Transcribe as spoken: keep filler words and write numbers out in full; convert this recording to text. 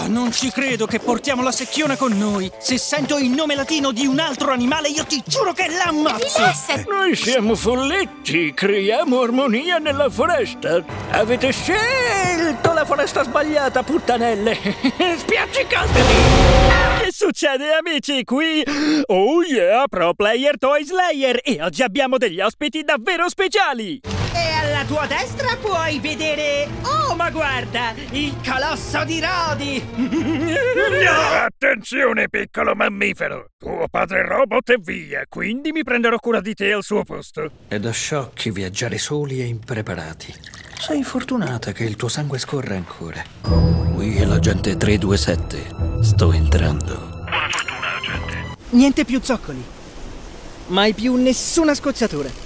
Oh, non ci credo che portiamo la secchiona con noi. Se sento il nome latino di un altro animale, io ti giuro che l'ammazzo. Noi siamo folletti, creiamo armonia nella foresta. Avete scelto la foresta sbagliata, puttanelle. Spiaccicatevi. Che succede, amici? Qui, oh yeah, Pro Player Toy Slayer. E oggi abbiamo degli ospiti davvero speciali. E alla tua destra puoi vedere... Oh, ma guarda! Il colosso di Rodi! Attenzione, piccolo mammifero! Tuo padre robot è via, quindi mi prenderò cura di te al suo posto. È da sciocchi viaggiare soli e impreparati. Sei fortunata che il tuo sangue scorre ancora. Qui è l'agente tre due sette. Sto entrando. Buona fortuna, agente. Niente più zoccoli. Mai più nessuna scocciatura.